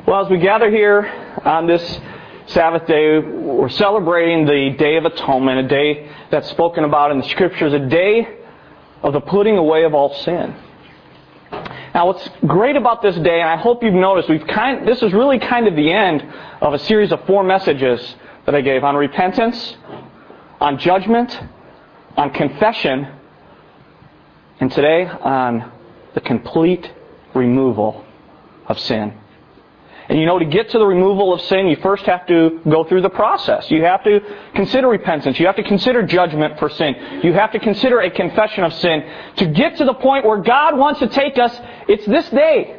Well, as we gather here on this Sabbath day, we're celebrating the Day of Atonement, a day that's spoken about in the Scriptures, a day of the putting away of all sin. Now, what's great about this day, and I hope you've noticed, this is really kind of the end of a series of 4 messages that I gave on repentance, on judgment, on confession, and today on the complete removal of sin. And to get to the removal of sin, you first have to go through the process. You have to consider repentance. You have to consider judgment for sin. You have to consider a confession of sin. To get to the point where God wants to take us, it's this day.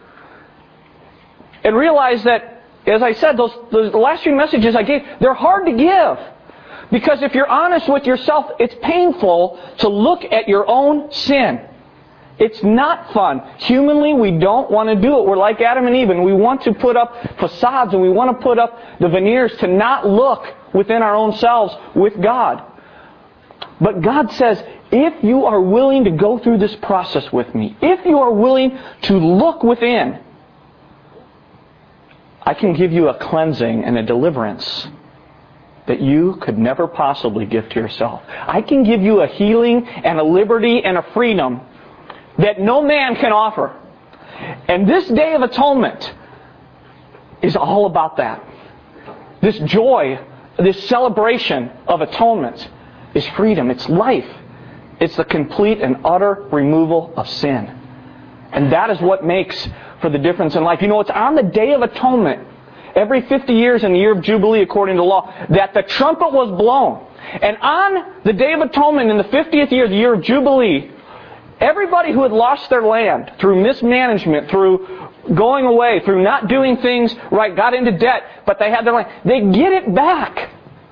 And realize that, as I said, the last few messages I gave, they're hard to give. Because if you're honest with yourself, it's painful to look at your own sin. It's not fun. Humanly, we don't want to do it. We're like Adam and Eve, and we want to put up facades and we want to put up the veneers to not look within our own selves with God. But God says, if you are willing to go through this process with me, if you are willing to look within, I can give you a cleansing and a deliverance that you could never possibly give to yourself. I can give you a healing and a liberty and a freedom that no man can offer. And this Day of Atonement is all about that. This joy, this celebration of atonement is freedom. It's life. It's the complete and utter removal of sin. And that is what makes for the difference in life. It's on the Day of Atonement, every 50 years in the year of Jubilee according to law, that the trumpet was blown. And on the Day of Atonement in the 50th year, the year of Jubilee, everybody who had lost their land through mismanagement, through going away, through not doing things right, got into debt, but they had their land, they get it back.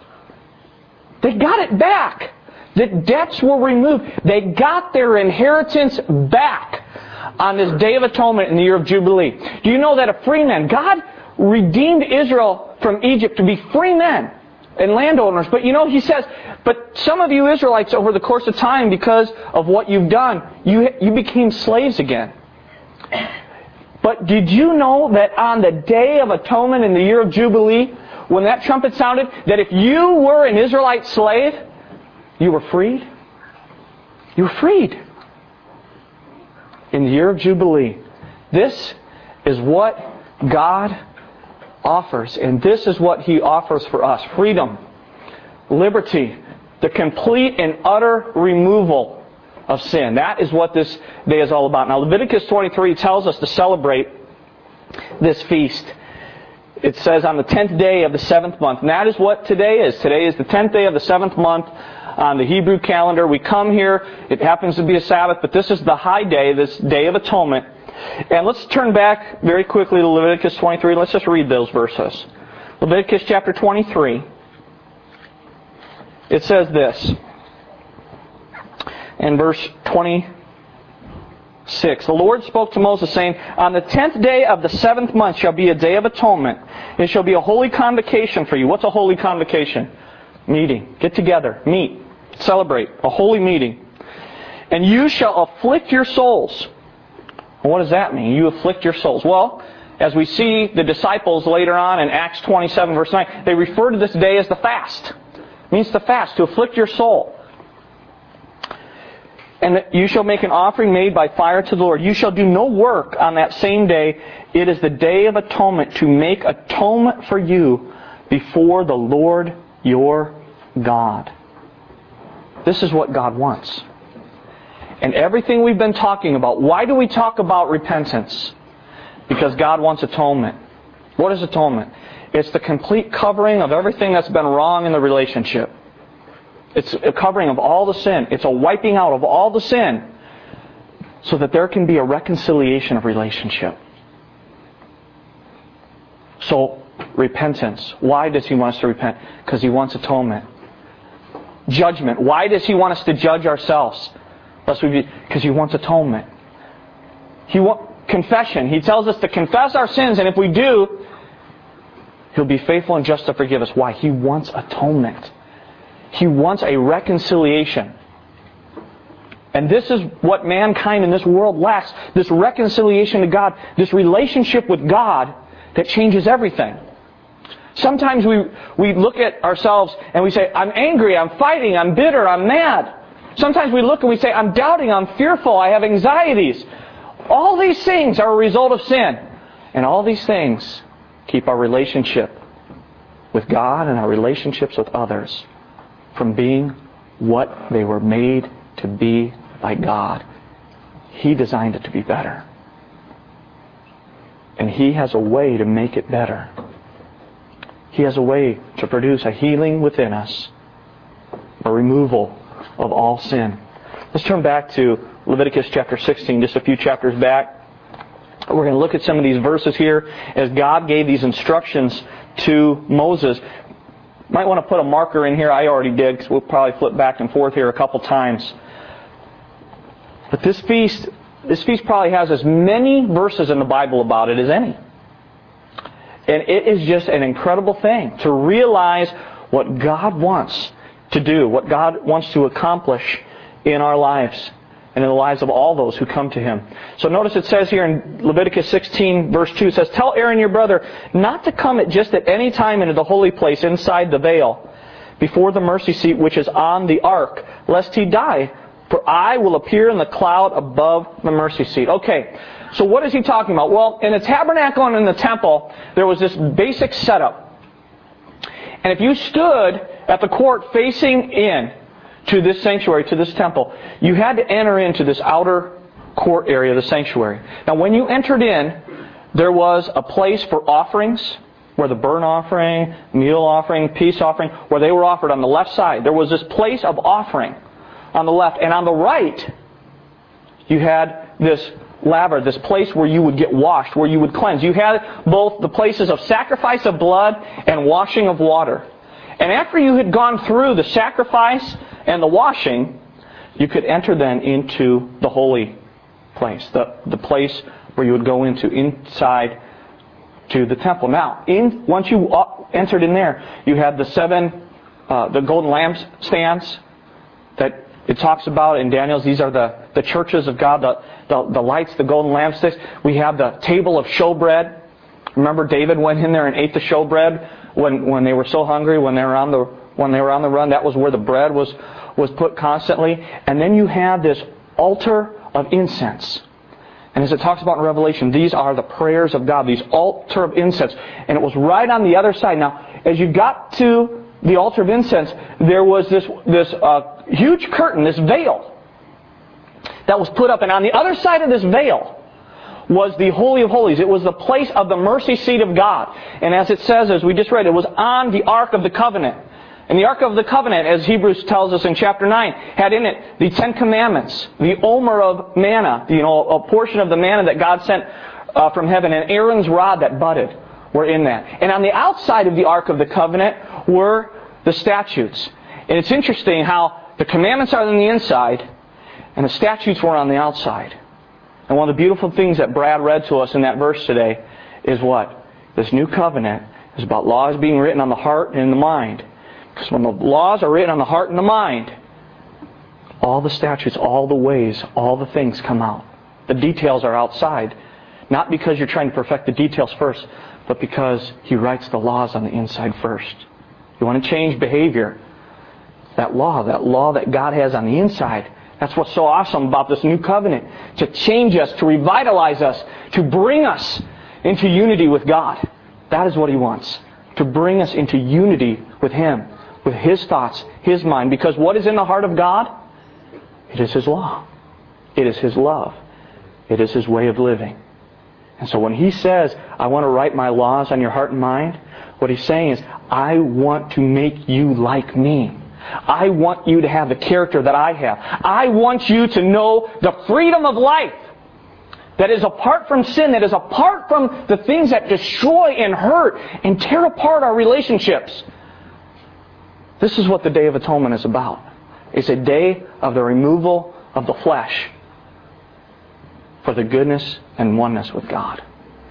They got it back. The debts were removed. They got their inheritance back on this Day of Atonement in the year of Jubilee. Do you know that a free man, God redeemed Israel from Egypt to be free men and landowners. But He says, but some of you Israelites over the course of time, because of what you've done, you became slaves again. But did you know that on the Day of Atonement in the year of Jubilee, when that trumpet sounded, that if you were an Israelite slave, you were freed? You were freed. In the year of Jubilee. This is what God offers, and this is what He offers for us. Freedom, liberty, the complete and utter removal of sin. That is what this day is all about. Now, Leviticus 23 tells us to celebrate this feast. It says on the 10th day of the 7th month, and that is what today is. Today is the 10th day of the 7th month on the Hebrew calendar. We come here, it happens to be a Sabbath, but this is the high day, this Day of Atonement. And let's turn back very quickly to Leviticus 23. Let's just read those verses. Leviticus chapter 23. It says this. In verse 26. The Lord spoke to Moses, saying, on the 10th day of the 7th month shall be a day of atonement. It shall be a holy convocation for you. What's a holy convocation? Meeting. Get together. Meet. Celebrate. A holy meeting. And you shall afflict your souls. Well, what does that mean? You afflict your souls. Well, as we see the disciples later on in Acts 27 verse 9, they refer to this day as the fast. It means to fast, to afflict your soul. And you shall make an offering made by fire to the Lord. You shall do no work on that same day. It is the Day of Atonement, to make atonement for you before the Lord your God. This is what God wants. And everything we've been talking about, why do we talk about repentance? Because God wants atonement. What is atonement? It's the complete covering of everything that's been wrong in the relationship. It's a covering of all the sin. It's a wiping out of all the sin so that there can be a reconciliation of relationship. So, repentance. Why does He want us to repent? Because He wants atonement. Judgment. Why does He want us to judge ourselves? Because He wants atonement. Confession. He tells us to confess our sins, and if we do, He'll be faithful and just to forgive us. Why? He wants atonement. He wants a reconciliation. And this is what mankind in this world lacks. This reconciliation to God. This relationship with God that changes everything. Sometimes we look at ourselves and we say, I'm angry, I'm fighting, I'm bitter, I'm mad. Sometimes we look and we say, I'm doubting, I'm fearful, I have anxieties. All these things are a result of sin. And all these things keep our relationship with God and our relationships with others from being what they were made to be by God. He designed it to be better. And He has a way to make it better. He has a way to produce a healing within us, a removal of all sin. Let's turn back to Leviticus chapter 16, just a few chapters back. We're going to look at some of these verses here as God gave these instructions to Moses. Might want to put a marker in here. I already did, because we'll probably flip back and forth here a couple times. But this feast probably has as many verses in the Bible about it as any. And it is just an incredible thing to realize what God wants to do, what God wants to accomplish in our lives and in the lives of all those who come to Him. So notice it says here in Leviticus 16 verse 2, it says, Tell Aaron your brother not to come just at any time into the holy place inside the veil before the mercy seat which is on the ark, lest he die. For I will appear in the cloud above the mercy seat. Okay, so what is he talking about? Well, in the tabernacle and in the temple, there was this basic setup. And if you stood at the court facing in to this sanctuary, to this temple, you had to enter into this outer court area of the sanctuary. Now, when you entered in, there was a place for offerings, where the burnt offering, meal offering, peace offering, where they were offered on the left side. There was this place of offering on the left. And on the right, you had this laver, this place where you would get washed, where you would cleanse. You had both the places of sacrifice of blood and washing of water. And after you had gone through the sacrifice and the washing, you could enter then into the holy place, the place where you would go into inside to the temple. Now, once you entered in there, you had the golden lampstands that it talks about in Daniel's. These are the churches of God, the lights, the golden lampsticks. We have the table of showbread. Remember, David went in there and ate the showbread when they were so hungry, when they were on the run. That was where the bread was put constantly. And then you had this altar of incense. And as it talks about in Revelation, these are the prayers of God, these altar of incense. And it was right on the other side. Now, as you got to the altar of incense, there was this huge curtain, this veil, that was put up. And on the other side of this veil was the Holy of Holies. It was the place of the mercy seat of God. And as it says, as we just read, it was on the Ark of the Covenant. And the Ark of the Covenant, as Hebrews tells us in chapter 9, had in it the Ten Commandments, the omer of manna, a portion of the manna that God sent from heaven, and Aaron's rod that budded were in that. And on the outside of the Ark of the Covenant were the statutes. And it's interesting how the commandments are on the inside and the statutes were on the outside. And one of the beautiful things that Brad read to us in that verse today is what? This new covenant is about laws being written on the heart and in the mind. Because when the laws are written on the heart and the mind, all the statutes, all the ways, all the things come out. The details are outside. Not because you're trying to perfect the details first, but because He writes the laws on the inside first. You want to change behavior. That law that God has on the inside, that's what's so awesome about this new covenant. To change us, to revitalize us, to bring us into unity with God. That is what He wants. To bring us into unity with Him, with His thoughts, His mind. Because what is in the heart of God? It is His law. It is His love. It is His way of living. And so when He says, I want to write my laws on your heart and mind, what He's saying is, I want to make you like me. I want you to have the character that I have. I want you to know the freedom of life that is apart from sin, that is apart from the things that destroy and hurt and tear apart our relationships. This is what the Day of Atonement is about. It's a day of the removal of the flesh for the goodness and oneness with God.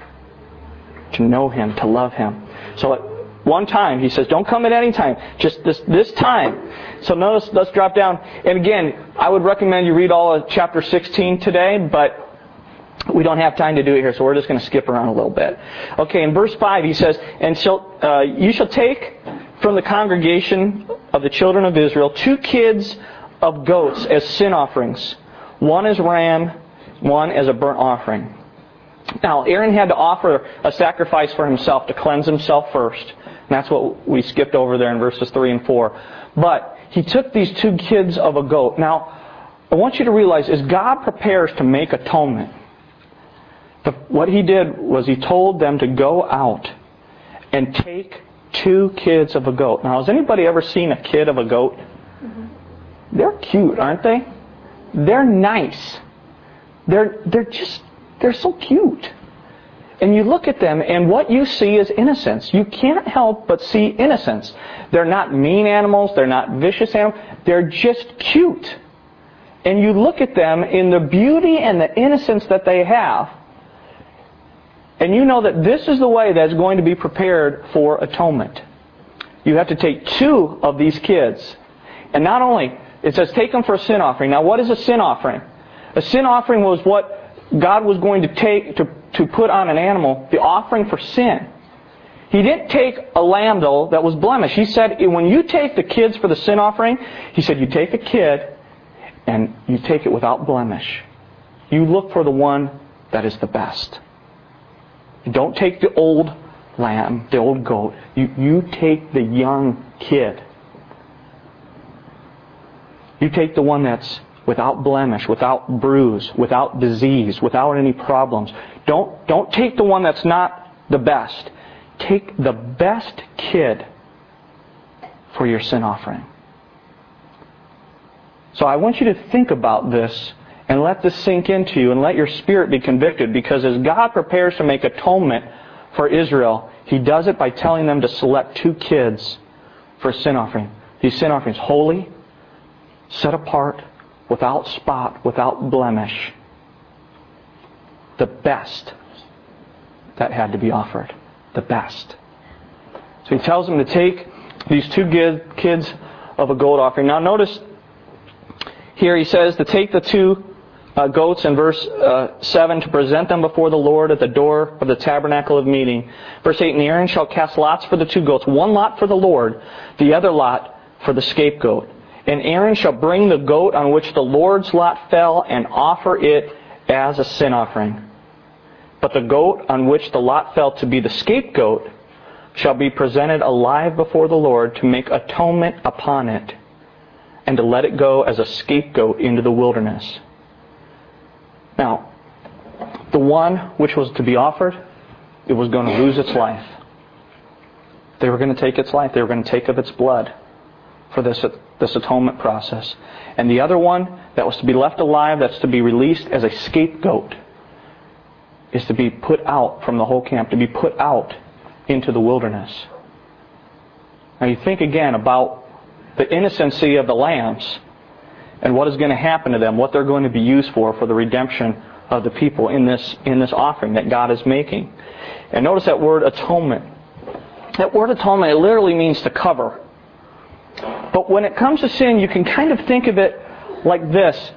To know Him, to love Him. So at one time, He says, don't come at any time. Just this time. So notice, let's drop down. And again, I would recommend you read all of chapter 16 today, but We don't have time to do it here, so we're just going to skip around a little bit. Okay, in verse 5 he says, "And you shall take from the congregation of the children of Israel 2 kids of goats as sin offerings, one as ram, one as a burnt offering." Now, Aaron had to offer a sacrifice for himself to cleanse himself first. And that's what we skipped over there in verses 3 and 4. But he took these 2 kids of a goat. Now, I want you to realize, as God prepares to make atonement, what He did was He told them to go out and take 2 kids of a goat. Now, has anybody ever seen a kid of a goat? Mm-hmm. They're cute, aren't they? They're nice. They're so cute. And you look at them, and what you see is innocence. You can't help but see innocence. They're not mean animals. They're not vicious animals. They're just cute. And you look at them in the beauty and the innocence that they have, and you know that this is the way that's going to be prepared for atonement. You have to take 2 of these kids. And not only, it says take them for a sin offering. Now, what is a sin offering? A sin offering was what God was going to take to put on an animal, the offering for sin. He didn't take a lamb, though, that was blemished. He said, when you take the kids for the sin offering, He said, you take a kid and you take it without blemish. You look for the one that is the best. You don't take the old lamb, the old goat. You take the young kid. You take the one that's without blemish, without bruise, without disease, without any problems. Don't take the one that's not the best. Take the best kid for your sin offering. So I want you to think about this and let this sink into you and let your spirit be convicted, because as God prepares to make atonement for Israel, He does it by telling them to select 2 kids for a sin offering. These sin offerings, holy, set apart, without spot, without blemish. The best that had to be offered. The best. So He tells them to take these 2 kids of a goat offering. Now notice here He says to take the 2 goats in verse 7 to present them before the Lord at the door of the tabernacle of meeting. Verse 8, "And Aaron shall cast lots for the 2 goats, one lot for the Lord, the other lot for the scapegoat. And Aaron shall bring the goat on which the Lord's lot fell and offer it as a sin offering. But the goat on which the lot fell to be the scapegoat shall be presented alive before the Lord to make atonement upon it, and to let it go as a scapegoat into the wilderness." Now, the one which was to be offered, it was going to lose its life. They were going to take its life. They were going to take of its blood for this atonement process. And the other one that was to be left alive, that's to be released as a scapegoat, is to be put out from the whole camp, to be put out into the wilderness. Now you think again about the innocency of the lambs and what is going to happen to them, what they're going to be used for the redemption of the people in this offering that God is making. And notice that word atonement. That word atonement, it literally means to cover. But when it comes to sin, you can kind of think of it like this.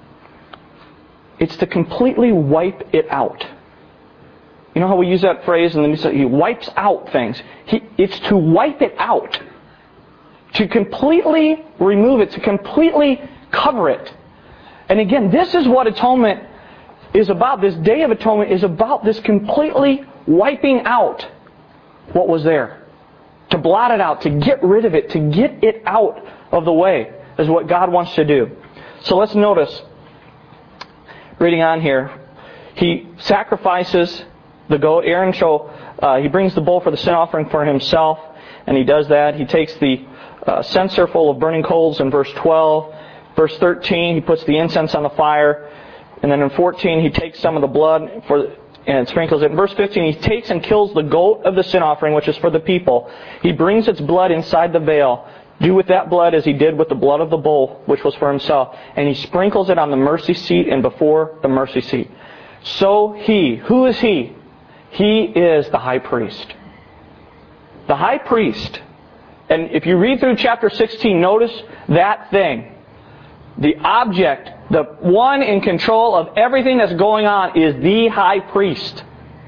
It's to completely wipe it out. You know how we use that phrase and then we say He wipes out things? It's to wipe it out. To completely remove it, to completely cover it. And again, this is what atonement is about. This Day of Atonement is about this completely wiping out what was there. To blot it out, to get rid of it, to get it out of the way is what God wants to do. So let's notice, reading on here, He sacrifices the goat. Aaron he brings the bull for the sin offering for himself, and he does that. He takes the censer full of burning coals in verse 12. Verse 13, he puts the incense on the fire. And then in 14, he takes some of the blood and sprinkles it. In verse 15, he takes and kills the goat of the sin offering, which is for the people. He brings its blood inside the veil. Do with that blood as he did with the blood of the bull, which was for himself. And he sprinkles it on the mercy seat and before the mercy seat. So who is he? He is the high priest. The high priest. And if you read through chapter 16, notice that thing. The object The one in control of everything that's going on is the high priest.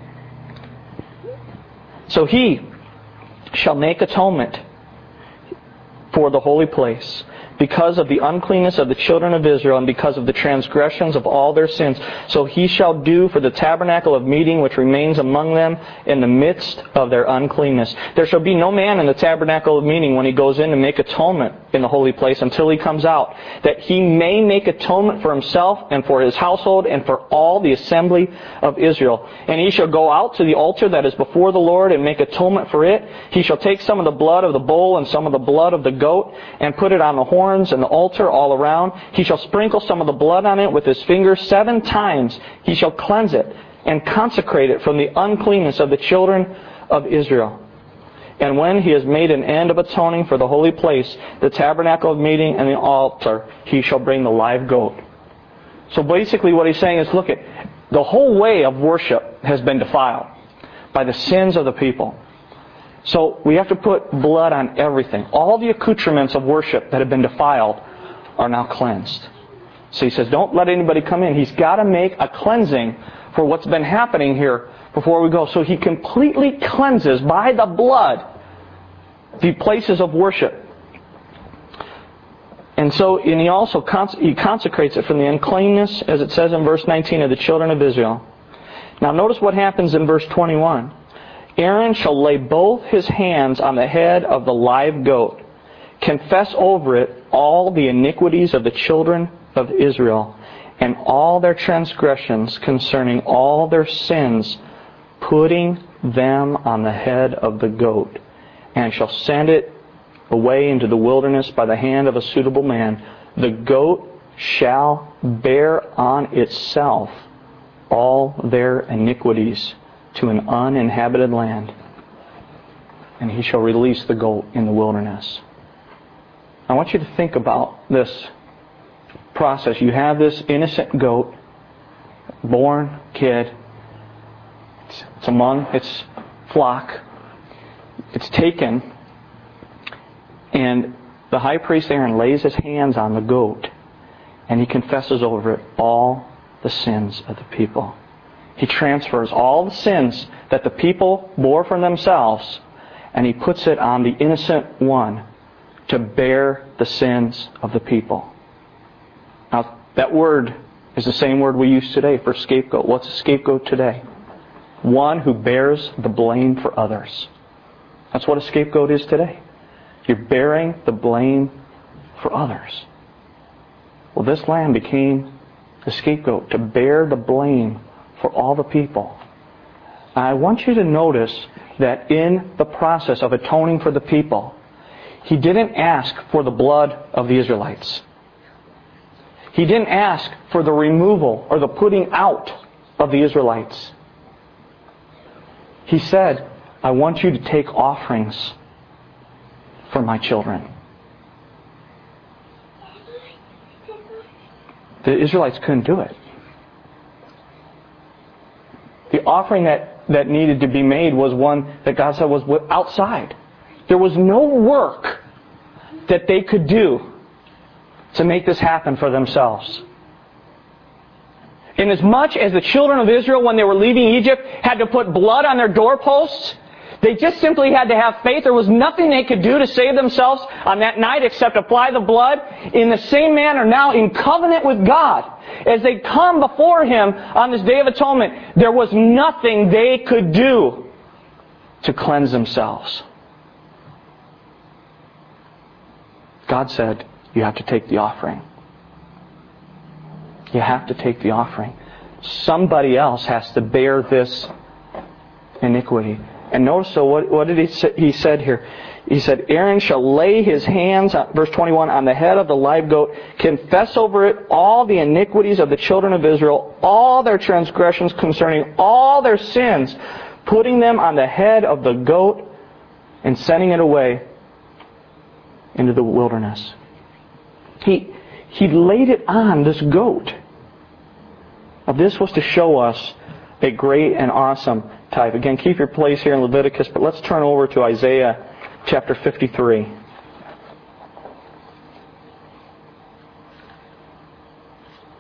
So he shall make atonement for the holy place because of the uncleanness of the children of Israel and because of the transgressions of all their sins. So he shall do for the tabernacle of meeting which remains among them in the midst of their uncleanness. There shall be no man in the tabernacle of meeting when he goes in to make atonement in the holy place until he comes out, that he may make atonement for himself and for his household and for all the assembly of Israel. And he shall go out to the altar that is before the Lord and make atonement for it. He shall take some of the blood of the bull and some of the blood of the goat and put it on the horn and the altar all around. He shall sprinkle some of the blood on it with his fingers 7 times. He shall cleanse it and consecrate it from the uncleanness of the children of Israel. And when he has made an end of atoning for the holy place, the tabernacle of meeting and the altar, he shall bring the live goat. So basically what he's saying is, look, the whole way of worship has been defiled by the sins of the people. So we have to put blood on everything. All the accoutrements of worship that have been defiled are now cleansed. So he says, don't let anybody come in. He's got to make a cleansing for what's been happening here before we go. So he completely cleanses by the blood the places of worship. And he also consecrates it from the uncleanness, as it says in verse 19, of the children of Israel. Now notice what happens in verse 21. Aaron shall lay both his hands on the head of the live goat, confess over it all the iniquities of the children of Israel, and all their transgressions concerning all their sins, putting them on the head of the goat, and shall send it away into the wilderness by the hand of a suitable man. The goat shall bear on itself all their iniquities to an uninhabited land, and he shall release the goat in the wilderness. I want you to think about this process. You have this innocent goat, born kid. It's among its flock. It's taken, and the high priest Aaron lays his hands on the goat, and he confesses over it all the sins of the people. He transfers all the sins that the people bore for themselves, and he puts it on the innocent one to bear the sins of the people. Now, that word is the same word we use today for scapegoat. What's a scapegoat today? One who bears the blame for others. That's what a scapegoat is today. You're bearing the blame for others. Well, this lamb became the scapegoat to bear the blame for all the people. I want you to notice that in the process of atoning for the people, he didn't ask for the blood of the Israelites. He didn't ask for the removal or the putting out of the Israelites. He said, I want you to take offerings for my children. The Israelites couldn't do it. The offering that needed to be made was one that God said was outside. There was no work that they could do to make this happen for themselves. Inasmuch as the children of Israel, when they were leaving Egypt, had to put blood on their doorposts, they just simply had to have faith. There was nothing they could do to save themselves on that night except apply the blood. In the same manner, now in covenant with God, as they come before Him on this Day of Atonement, there was nothing they could do to cleanse themselves. God said, you have to take the offering. You have to take the offering. Somebody else has to bear this iniquity. And notice, so what did he said here? He said, Aaron shall lay his hands, verse 21, on the head of the live goat, confess over it all the iniquities of the children of Israel, all their transgressions concerning all their sins, putting them on the head of the goat and sending it away into the wilderness. He laid it on this goat. Now, this was to show us a great and awesome type. Again, keep your place here in Leviticus, but let's turn over to Isaiah chapter 53.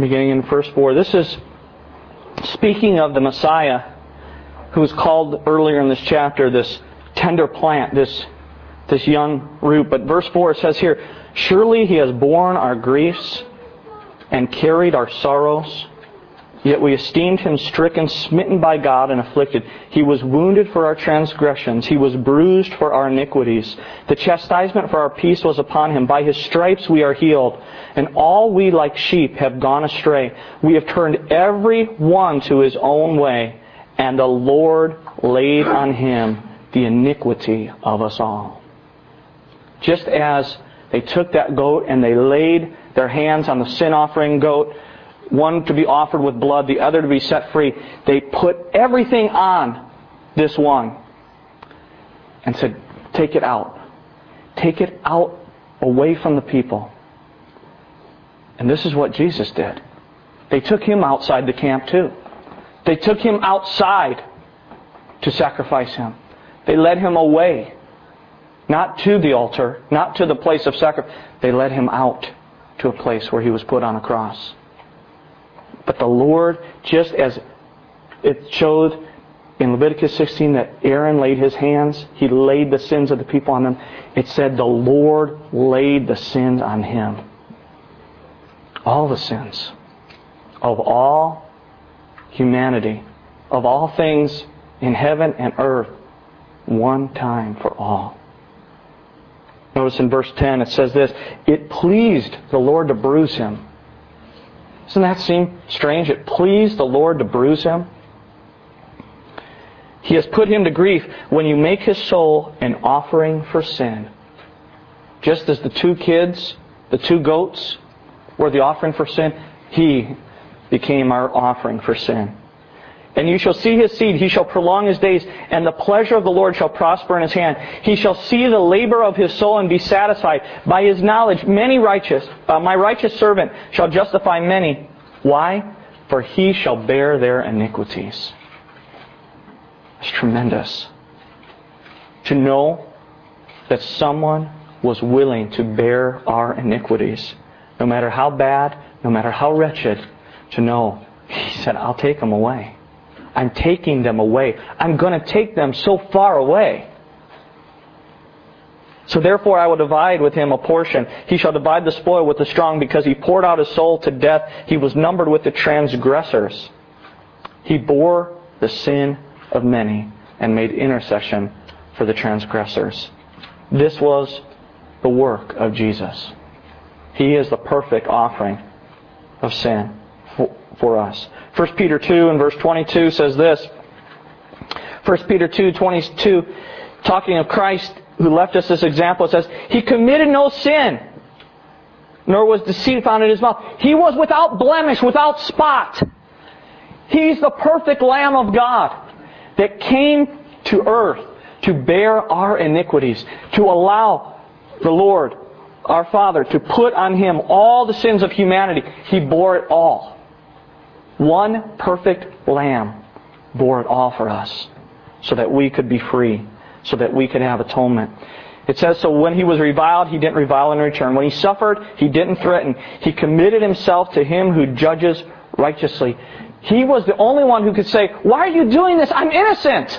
beginning in verse 4. This is speaking of the Messiah, who is called earlier in this chapter this tender plant, this young root. But verse 4 says here, "Surely He has borne our griefs and carried our sorrows. Yet we esteemed Him stricken, smitten by God, and afflicted. He was wounded for our transgressions. He was bruised for our iniquities. The chastisement for our peace was upon Him. By His stripes we are healed. And all we like sheep have gone astray. We have turned every one to his own way. And the Lord laid on Him the iniquity of us all." Just as they took that goat and they laid their hands on the sin offering goat, one to be offered with blood, the other to be set free, they put everything on this one and said, "Take it out. Take it out away from the people." And this is what Jesus did. They took Him outside the camp too. They took Him outside to sacrifice Him. They led Him away. Not to the altar, not to the place of sacrifice. They led Him out to a place where He was put on a cross. But the Lord, just as it showed in Leviticus 16 that Aaron laid his hands, he laid the sins of the people on them. It said the Lord laid the sins on Him. All the sins of all humanity, of all things in heaven and earth, one time for all. Notice in verse 10 it says this, "It pleased the Lord to bruise Him." Doesn't that seem strange? It pleased the Lord to bruise Him. He has put Him to grief when you make His soul an offering for sin. Just as the two kids, the two goats, were the offering for sin, He became our offering for sin. "And you shall see His seed, He shall prolong His days, and the pleasure of the Lord shall prosper in His hand. He shall see the labor of His soul and be satisfied. By His knowledge my righteous servant shall justify many." Why? "For He shall bear their iniquities." It's tremendous to know that someone was willing to bear our iniquities. No matter how bad, no matter how wretched, to know, He said, "I'll take them away. I'm taking them away. I'm going to take them so far away. So therefore I will divide with Him a portion. He shall divide the spoil with the strong, because He poured out His soul to death. He was numbered with the transgressors. He bore the sin of many and made intercession for the transgressors." This was the work of Jesus. He is the perfect offering of sin for us. 1 Peter 2 and verse 22 says this. 1 Peter 2:22, talking of Christ who left us this example, it says, "He committed no sin, nor was deceit found in His mouth. He was without blemish, without spot." He's the perfect Lamb of God that came to earth to bear our iniquities, to allow the Lord, our Father, to put on Him all the sins of humanity. He bore it all. One perfect Lamb bore it all for us, so that we could be free, so that we could have atonement. It says, so when He was reviled, He didn't revile in return. When He suffered, He didn't threaten. He committed Himself to Him who judges righteously. He was the only one who could say, "Why are you doing this? I'm innocent."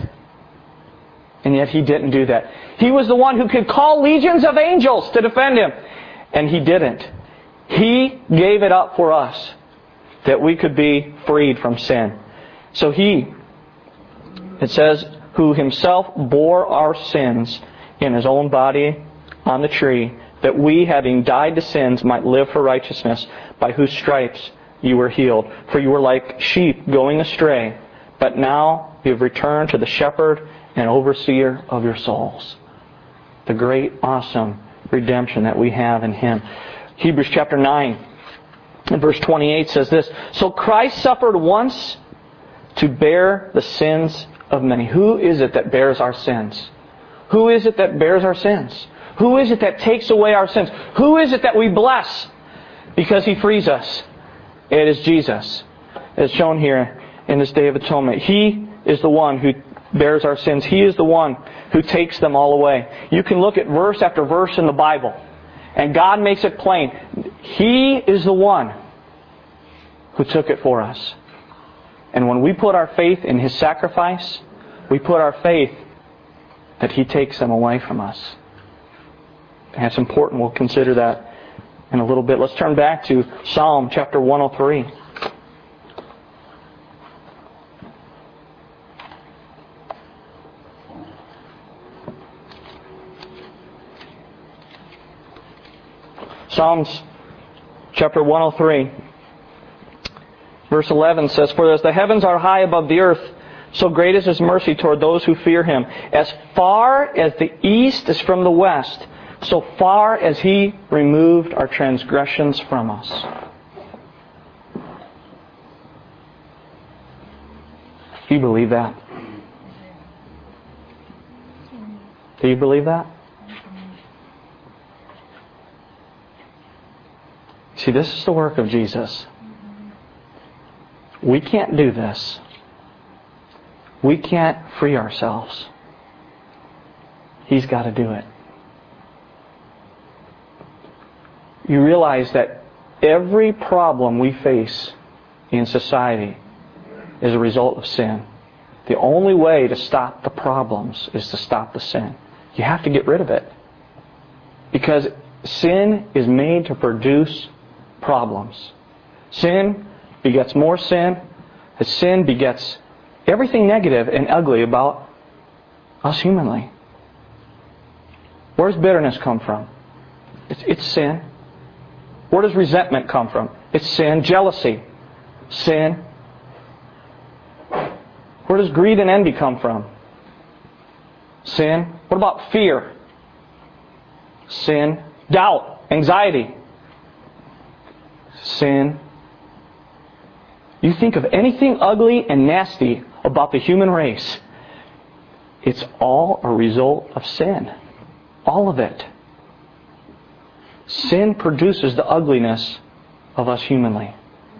And yet He didn't do that. He was the one who could call legions of angels to defend Him. And He didn't. He gave it up for us, that we could be freed from sin. So He, it says, who Himself bore our sins in His own body on the tree, that we, having died to sins, might live for righteousness, by whose stripes you were healed. For you were like sheep going astray, but now you have returned to the shepherd and overseer of your souls. The great, awesome redemption that we have in Him. Hebrews chapter 9 and verse 28 says this, "So Christ suffered once to bear the sins of many." Who is it that bears our sins? Who is it that bears our sins? Who is it that takes away our sins? Who is it that we bless because He frees us? It is Jesus, as shown here in this Day of Atonement. He is the one who bears our sins. He is the one who takes them all away. You can look at verse after verse in the Bible, and God makes it plain. He is the one who took it for us. And when we put our faith in His sacrifice, we put our faith that He takes them away from us. And it's important. We'll consider that in a little bit. Let's turn back to Psalm chapter 103. Psalms chapter 103, verse 11 says, "For as the heavens are high above the earth, so great is His mercy toward those who fear Him. As far as the east is from the west, so far as He removed our transgressions from us." Do you believe that? Do you believe that? See, this is the work of Jesus. We can't do this. We can't free ourselves. He's got to do it. You realize that every problem we face in society is a result of sin. The only way to stop the problems is to stop the sin. You have to get rid of it. Because sin is made to produce problems. Sin begets more sin. And sin begets everything negative and ugly about us humanly. Where does bitterness come from? It's sin. Where does resentment come from? It's sin. Jealousy. Sin. Where does greed and envy come from? Sin. What about fear? Sin. Doubt. Anxiety. Sin. You think of anything ugly and nasty about the human race, it's all a result of sin. All of it. Sin produces the ugliness of us humanly.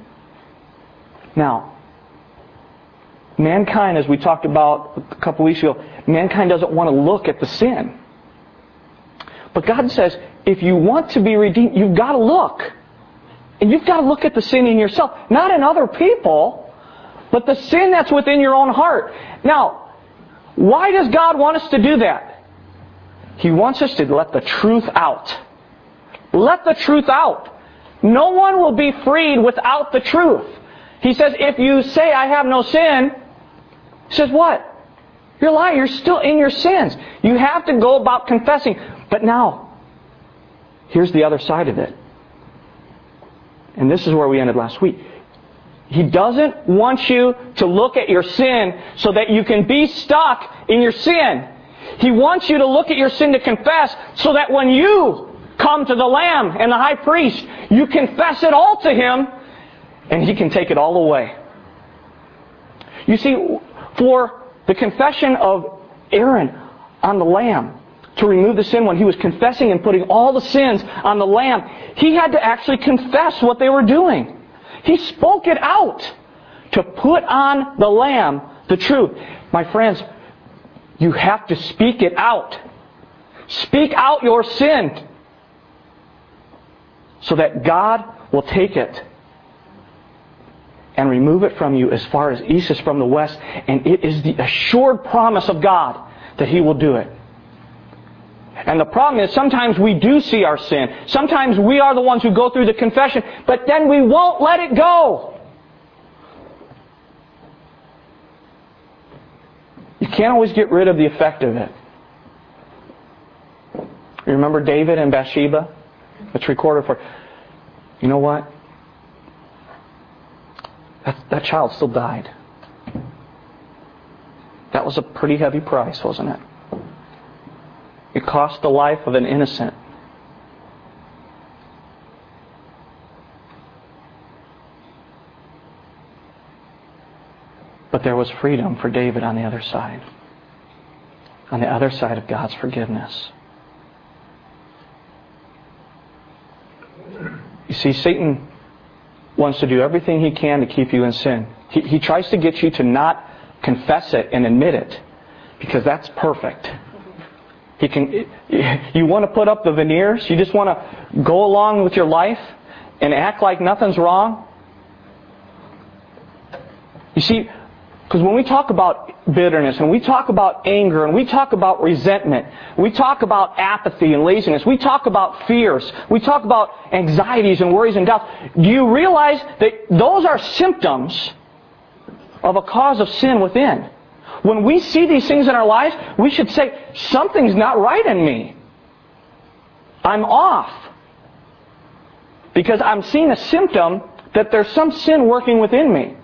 Now, mankind, as we talked about a couple weeks ago, mankind doesn't want to look at the sin. But God says, if you want to be redeemed, you've got to look. And you've got to look at the sin in yourself. Not in other people, but the sin that's within your own heart. Now, why does God want us to do that? He wants us to let the truth out. Let the truth out. No one will be freed without the truth. He says, if you say, I have no sin, He says, what? You're lying. You're still in your sins. You have to go about confessing. But now, here's the other side of it. And this is where we ended last week. He doesn't want you to look at your sin so that you can be stuck in your sin. He wants you to look at your sin to confess so that when you come to the Lamb and the High Priest, you confess it all to Him and He can take it all away. You see, for the confession of Aaron on the Lamb, to remove the sin when he was confessing and putting all the sins on the Lamb, he had to actually confess what they were doing. He spoke it out to put on the Lamb the truth. My friends, you have to speak it out. Speak out your sin so that God will take it and remove it from you as far as east is from the west. And it is the assured promise of God that He will do it. And the problem is sometimes we do see our sin. Sometimes we are the ones who go through the confession, but then we won't let it go. You can't always get rid of the effect of it. You remember David and Bathsheba? It's recorded for... You know what? That child still died. That was a pretty heavy price, wasn't it? It cost the life of an innocent. But there was freedom for David on the other side. On the other side of God's forgiveness. You see, Satan wants to do everything he can to keep you in sin. He tries to get you to not confess it and admit it, because that's perfect. You want to put up the veneers? You just want to go along with your life and act like nothing's wrong? You see, because when we talk about bitterness, and we talk about anger, and we talk about resentment, we talk about apathy and laziness, we talk about fears, we talk about anxieties and worries and doubts, do you realize that those are symptoms of a cause of sin within? When we see these things in our lives, we should say, something's not right in me. I'm off. Because I'm seeing a symptom that there's some sin working within me.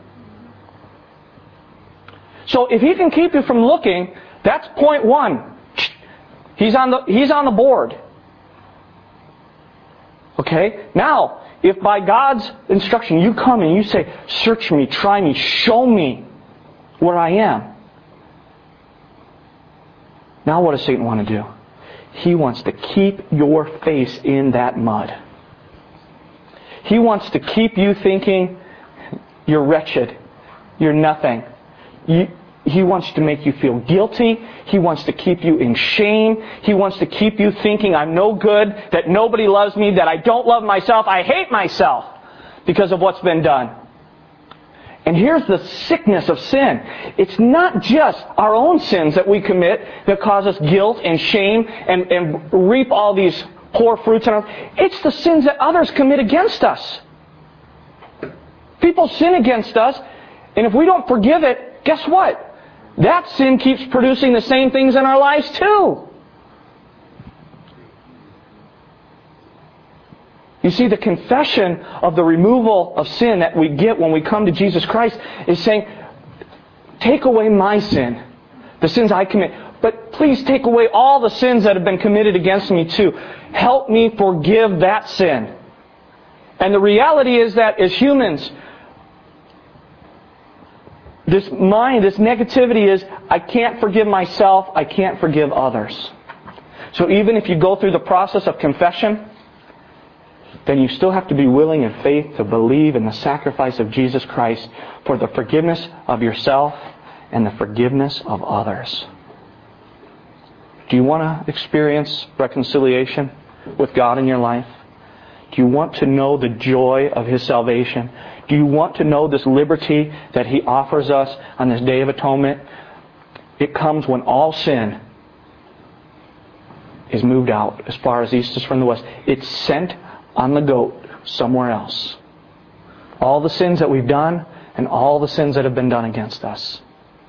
So if He can keep you from looking, that's point one. He's on the board. Okay? Now, if by God's instruction you come and you say, search me, try me, show me where I am. Now what does Satan want to do? He wants to keep your face in that mud. He wants to keep you thinking you're wretched, you're nothing. He wants to make you feel guilty. He wants to keep you in shame. He wants to keep you thinking I'm no good, that nobody loves me, that I don't love myself, I hate myself because of what's been done. And here's the sickness of sin. It's not just our own sins that we commit that cause us guilt and shame and reap all these poor fruits in our life. It's the sins that others commit against us. People sin against us, and if we don't forgive it, guess what? That sin keeps producing the same things in our lives too. You see, the confession of the removal of sin that we get when we come to Jesus Christ is saying, take away my sin, the sins I commit, but please take away all the sins that have been committed against me too. Help me forgive that sin. And the reality is that as humans, this mind, this negativity is, I can't forgive myself, I can't forgive others. So even if you go through the process of confession, then you still have to be willing in faith to believe in the sacrifice of Jesus Christ for the forgiveness of yourself and the forgiveness of others. Do you want to experience reconciliation with God in your life? Do you want to know the joy of His salvation? Do you want to know this liberty that He offers us on this Day of Atonement? It comes when all sin is moved out as far as east is from the west. It's sent on the goat somewhere else. All the sins that we've done and all the sins that have been done against us.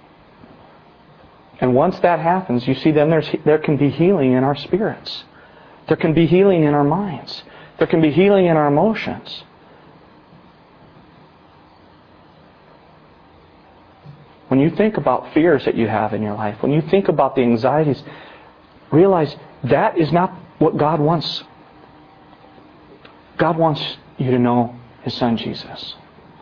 And once that happens, you see, then there can be healing in our spirits. There can be healing in our minds. There can be healing in our emotions. When you think about fears that you have in your life, when you think about the anxieties, realize that is not what God wants. God wants you to know His Son Jesus.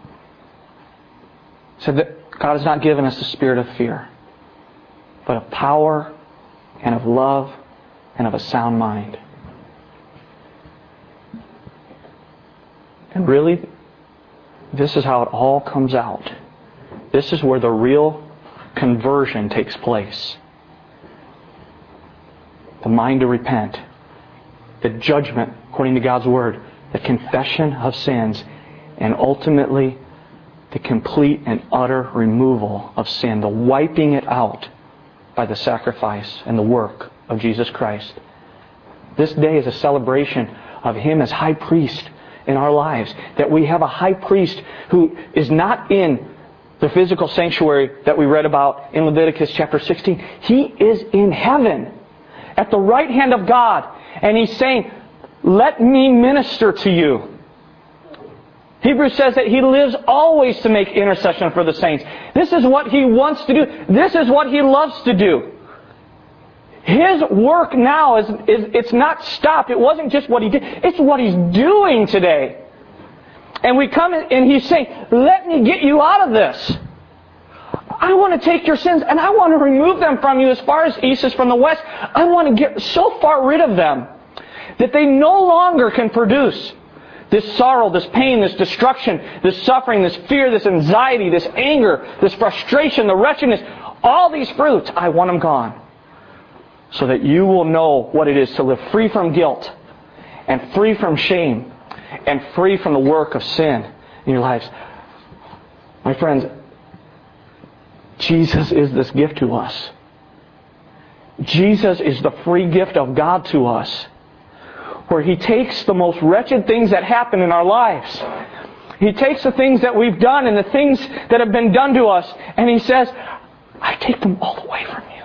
He said that God has not given us the spirit of fear, but of power and of love and of a sound mind. And really, this is how it all comes out. This is where the real conversion takes place. The mind to repent. The judgment, according to God's Word. The confession of sins. And ultimately, the complete and utter removal of sin. The wiping it out by the sacrifice and the work of Jesus Christ. This day is a celebration of Him as high priest in our lives. That we have a high priest who is not in the physical sanctuary that we read about in Leviticus chapter 16. He is in heaven at the right hand of God. And He's saying, let me minister to you. Hebrews says that He lives always to make intercession for the saints. This is what He wants to do. This is what He loves to do. His work now it's not stopped. It wasn't just what He did. It's what He's doing today. And we come and He's saying, let me get you out of this. I want to take your sins and I want to remove them from you as far as east is from the west. I want to get so far rid of them that they no longer can produce this sorrow, this pain, this destruction, this suffering, this fear, this anxiety, this anger, this frustration, the wretchedness. All these fruits, I want them gone. So that you will know what it is to live free from guilt and free from shame and free from the work of sin in your lives. My friends, Jesus is this gift to us. Jesus is the free gift of God to us, where He takes the most wretched things that happen in our lives. He takes the things that we've done and the things that have been done to us, and He says, I take them all away from you.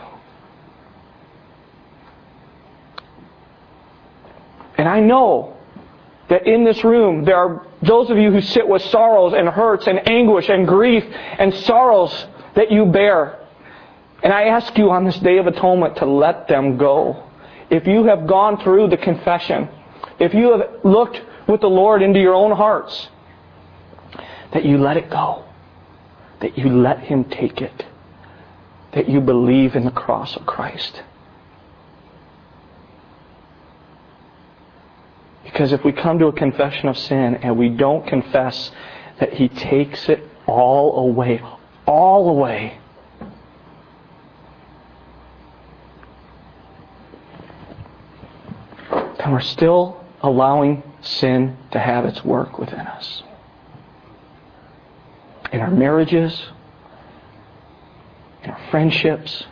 And I know that in this room there are those of you who sit with sorrows and hurts and anguish and grief and sorrows that you bear. And I ask you on this Day of Atonement to let them go. If you have gone through the confession, if you have looked with the Lord into your own hearts, that you let it go. That you let Him take it. That you believe in the cross of Christ. Because if we come to a confession of sin and we don't confess that He takes it all away, then we're still allowing sin to have its work within us. In our marriages, in our friendships,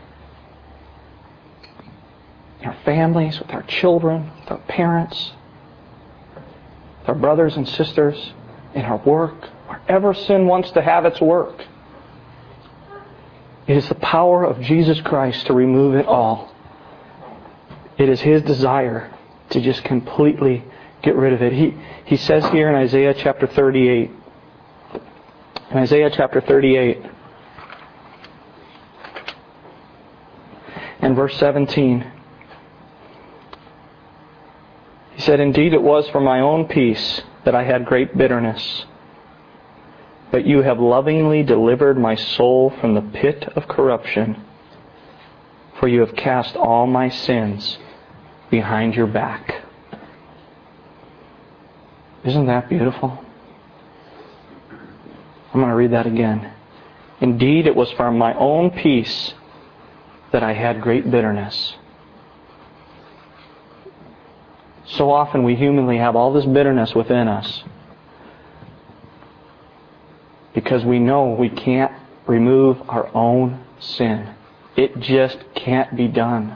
in our families, with our children, with our parents, with our brothers and sisters, in our work, wherever sin wants to have its work. It is the power of Jesus Christ to remove it all. It is His desire to just completely get rid of it. He says here in Isaiah chapter 38, in Isaiah chapter 38 and verse 17, He said, Indeed it was for my own peace that I had great bitterness, but you have lovingly delivered my soul from the pit of corruption, for you have cast all my sins behind your back. Isn't that beautiful? I'm going to read that again. Indeed, it was for my own peace that I had great bitterness. So often we humanly have all this bitterness within us because we know we can't remove our own sin. It just can't be done.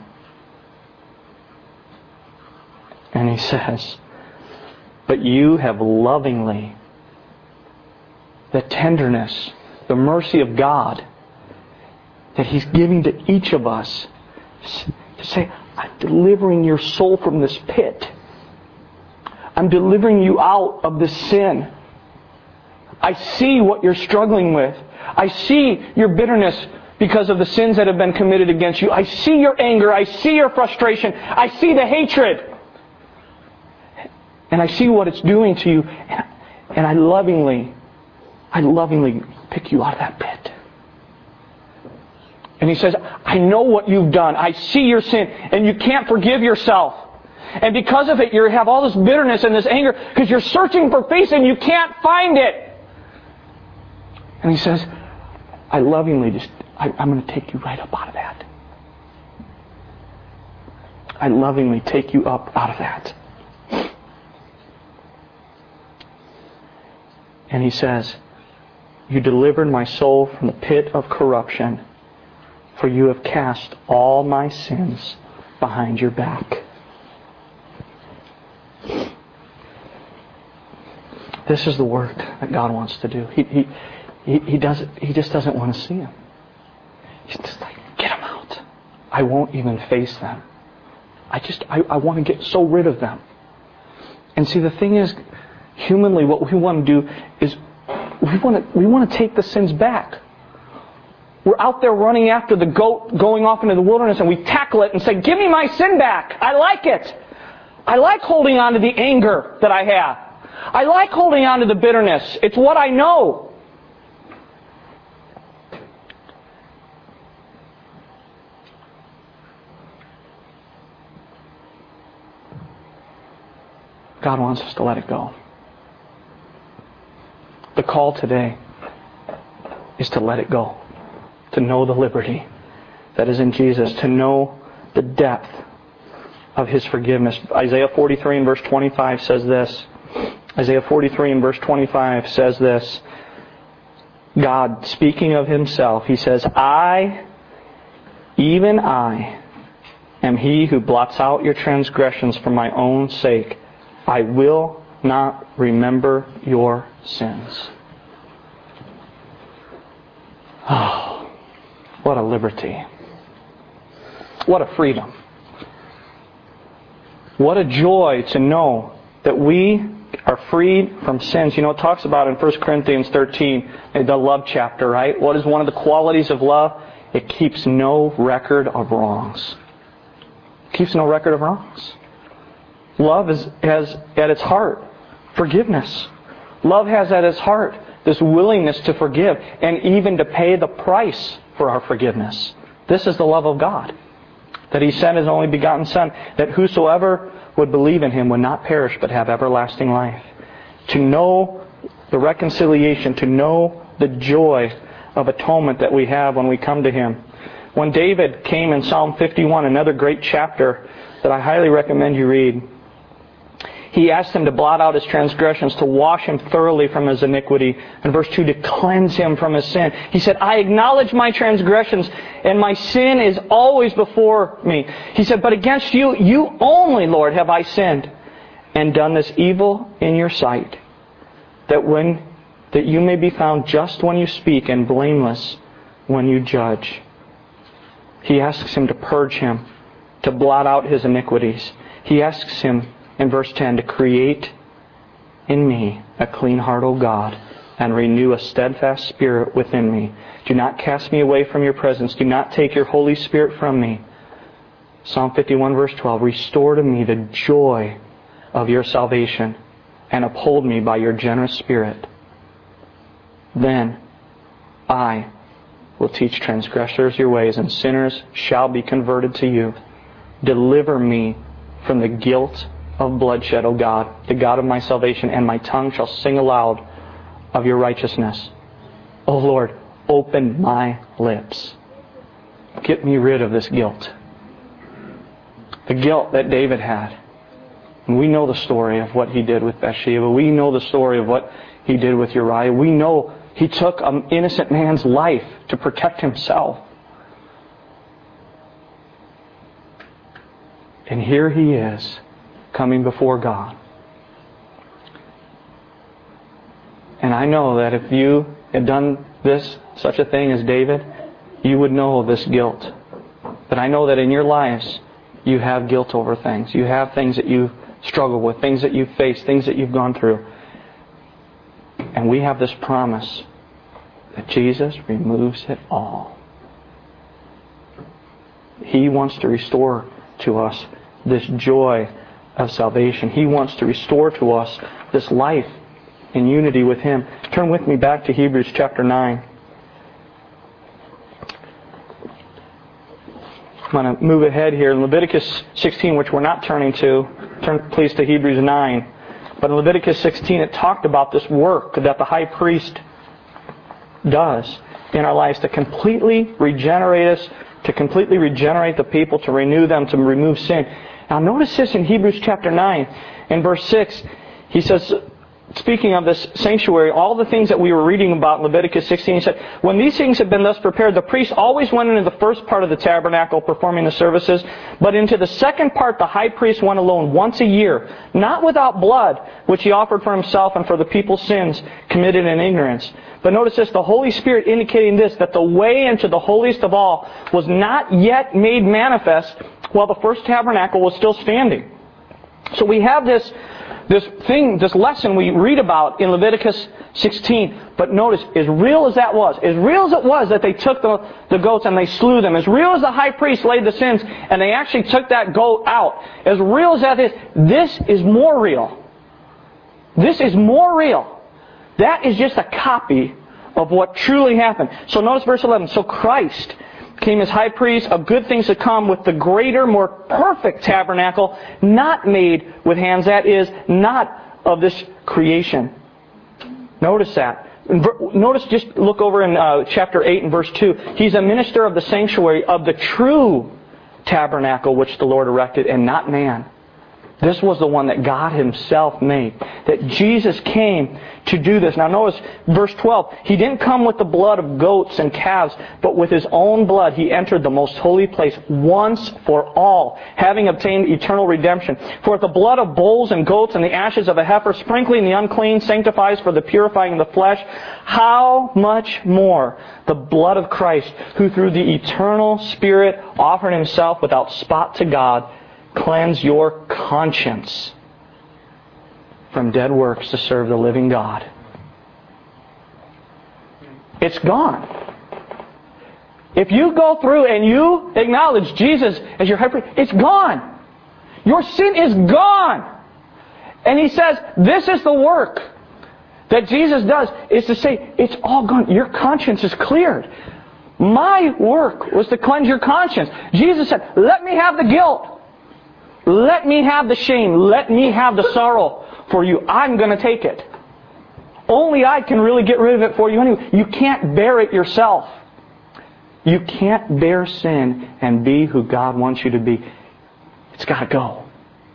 And He says, but you have lovingly, the tenderness, the mercy of God that He's giving to each of us to say, I'm delivering your soul from this pit. I'm delivering you out of this sin. I see what you're struggling with. I see your bitterness because of the sins that have been committed against you. I see your anger. I see your frustration. I see the hatred. And I see what it's doing to you. And I lovingly pick you out of that pit. And He says, I know what you've done. I see your sin. And you can't forgive yourself. And because of it, you have all this bitterness and this anger because you're searching for peace and you can't find it. And He says, I lovingly I'm going to take you right up out of that. I lovingly take you up out of that. And He says, you delivered my soul from the pit of corruption, for you have cast all my sins behind your back. This is the work that God wants to do. He just doesn't want to see them. He's just like, get them out. I won't even face them. I want to get so rid of them. And see, the thing is, humanly, what we want to do is we want to take the sins back. We're out there running after the goat going off into the wilderness, and we tackle it and say, give me my sin back. I like it. I like holding on to the anger that I have. I like holding on to the bitterness. It's what I know. God wants us to let it go. The call today is to let it go. To know the liberty that is in Jesus. To know the depth of His forgiveness. Isaiah 43 and verse 25 says this. Isaiah 43 and verse 25 says this. God, speaking of Himself, He says, I, even I, am He who blots out your transgressions for my own sake. I will not remember your sins. Oh, what a liberty. What a freedom. What a joy to know that we are freed from sins. You know, it talks about in 1 Corinthians 13, the love chapter, right? What is one of the qualities of love? It keeps no record of wrongs. It keeps no record of wrongs. Love has at its heart forgiveness. Love has at its heart this willingness to forgive and even to pay the price for our forgiveness. This is the love of God. That He sent His only begotten Son, that whosoever would believe in Him would not perish but have everlasting life. To know the reconciliation, to know the joy of atonement that we have when we come to Him. When David came in Psalm 51, another great chapter that I highly recommend you read, he asked Him to blot out his transgressions, to wash him thoroughly from his iniquity. And verse 2, to cleanse him from his sin. He said, I acknowledge my transgressions, and my sin is always before me. He said, but against you, you only, Lord, have I sinned, and done this evil in your sight, that you may be found just when you speak, and blameless when you judge. He asks Him to purge him, to blot out his iniquities. He asks Him, in verse 10, to create in me a clean heart, O God, and renew a steadfast spirit within me. Do not cast me away from your presence. Do not take your Holy Spirit from me. Psalm 51, verse 12, restore to me the joy of your salvation, and uphold me by your generous Spirit. Then I will teach transgressors your ways, and sinners shall be converted to you. Deliver me from the guilt of bloodshed, O God, the God of my salvation, and my tongue shall sing aloud of your righteousness. O Lord, open my lips. Get me rid of this guilt. The guilt that David had. And we know the story of what he did with Bathsheba. We know the story of what he did with Uriah. We know he took an innocent man's life to protect himself. And here he is, coming before God. And I know that if you had done such a thing as David, you would know this guilt. But I know that in your lives, you have guilt over things. You have things that you struggle with, things that you face, things that you've gone through. And we have this promise that Jesus removes it all. He wants to restore to us this joy of salvation. He wants to restore to us this life in unity with Him. Turn with me back to Hebrews chapter 9. I'm going to move ahead here. In Leviticus 16, which we're not turning to, turn please to Hebrews 9. But in Leviticus 16, it talked about this work that the high priest does in our lives to completely regenerate us, to completely regenerate the people, to renew them, to remove sin. Now notice this in Hebrews chapter 9, in verse 6. He says, speaking of this sanctuary, all the things that we were reading about in Leviticus 16, he said, when these things had been thus prepared, the priest always went into the first part of the tabernacle performing the services, but into the second part the high priest went alone once a year, not without blood, which he offered for himself and for the people's sins committed in ignorance. But notice this, the Holy Spirit indicating this, that the way into the holiest of all was not yet made manifest while the first tabernacle was still standing. So we have this lesson we read about in Leviticus 16. But notice, as real as that was, as real as it was that they took the goats and they slew them, as real as the high priest laid the sins and they actually took that goat out, as real as that is, this is more real. This is more real. That is just a copy of what truly happened. So notice verse 11. So Christ came as high priest of good things to come with the greater, more perfect tabernacle, not made with hands, that is, not of this creation. Notice that. Notice, just look over in chapter 8 and verse 2. He's a minister of the sanctuary of the true tabernacle which the Lord erected, and not man. This was the one that God Himself made. That Jesus came to do this. Now notice verse 12. He didn't come with the blood of goats and calves, but with His own blood He entered the most holy place once for all, having obtained eternal redemption. For if the blood of bulls and goats and the ashes of a heifer sprinkling the unclean sanctifies for the purifying of the flesh, how much more the blood of Christ, who through the eternal Spirit offered Himself without spot to God, cleanse your conscience from dead works to serve the living God. It's gone. If you go through and you acknowledge Jesus as your high priest, it's gone. Your sin is gone. And He says, this is the work that Jesus does, is to say, it's all gone. Your conscience is cleared. My work was to cleanse your conscience. Jesus said, let me have the guilt. Let me have the shame. Let me have the sorrow for you. I'm going to take it. Only I can really get rid of it for you anyway. You can't bear it yourself. You can't bear sin and be who God wants you to be. It's got to go.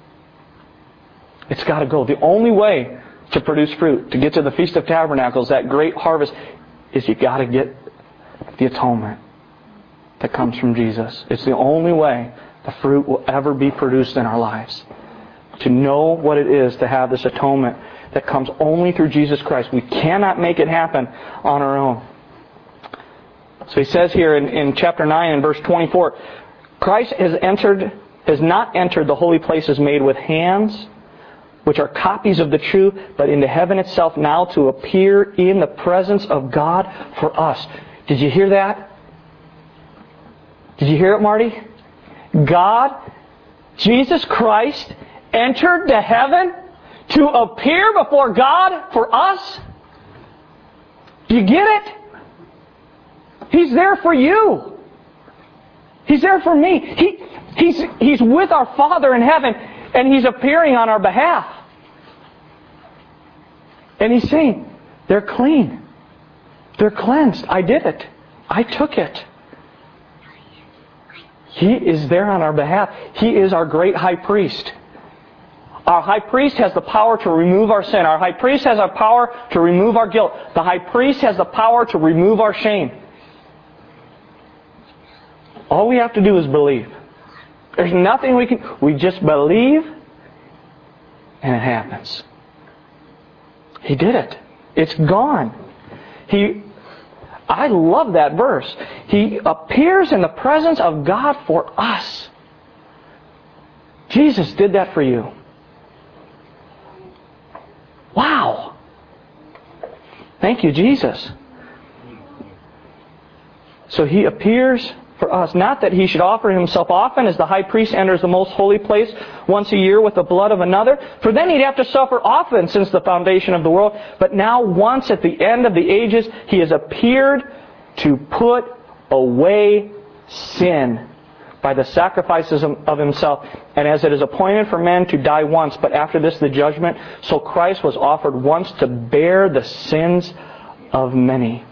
It's got to go. The only way to produce fruit, to get to the Feast of Tabernacles, that great harvest, is you got to get the atonement that comes from Jesus. It's the only way the fruit will ever be produced in our lives. To know what it is to have this atonement that comes only through Jesus Christ. We cannot make it happen on our own. So He says here in chapter 9 and verse 24, Christ has not entered the holy places made with hands, which are copies of the true, but into heaven itself now to appear in the presence of God for us. Did you hear that? Did you hear it, Marty? God, Jesus Christ, entered to heaven to appear before God for us? Do you get it? He's there for you. He's there for me. He's with our Father in heaven, and He's appearing on our behalf. And He's saying, they're clean. They're cleansed. I did it. I took it. He is there on our behalf. He is our great high priest. Our high priest has the power to remove our sin. Our high priest has the power to remove our guilt. The high priest has the power to remove our shame. All we have to do is believe. There's nothing we can... We just believe, and it happens. He did it. It's gone. I love that verse. He appears in the presence of God for us. Jesus did that for you. Wow. Thank you, Jesus. So He appears for us. Not that He should offer Himself often, as the high priest enters the most holy place once a year with the blood of another. For then He'd have to suffer often since the foundation of the world. But now, once at the end of the ages, He has appeared to put away sin by the sacrifices of Himself. And as it is appointed for men to die once, but after this the judgment, so Christ was offered once to bear the sins of many.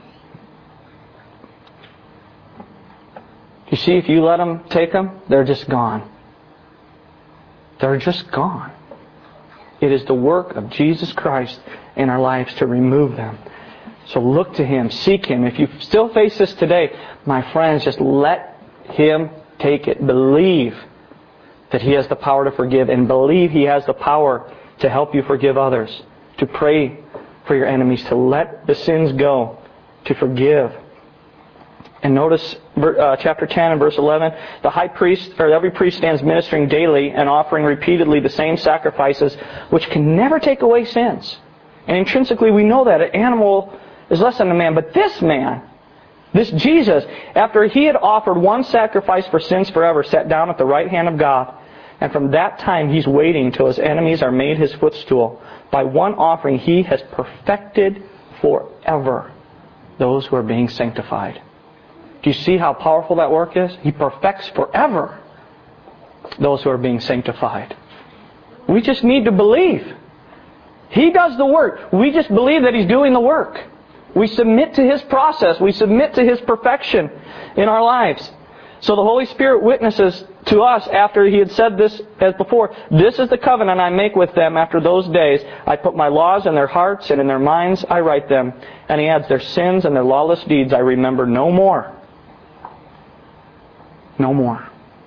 You see, if you let them take them, they're just gone. They're just gone. It is the work of Jesus Christ in our lives to remove them. So look to Him, seek Him. If you still face this today, my friends, just let Him take it. Believe that He has the power to forgive, and believe He has the power to help you forgive others, to pray for your enemies, to let the sins go, to forgive. And notice chapter 10 and verse 11, the high priest, or every priest stands ministering daily and offering repeatedly the same sacrifices, which can never take away sins. And intrinsically we know that an animal is less than a man, but this man, this Jesus, after He had offered one sacrifice for sins forever, sat down at the right hand of God. And from that time He's waiting till His enemies are made His footstool. By one offering He has perfected forever those who are being sanctified. Do you see how powerful that work is? He perfects forever those who are being sanctified. We just need to believe. He does the work. We just believe that He's doing the work. We submit to His process. We submit to His perfection in our lives. So the Holy Spirit witnesses to us after He had said this as before, "This is the covenant I make with them after those days. I put my laws in their hearts, and in their minds I write them." And He adds, "Their sins and their lawless deeds I remember no more." No more.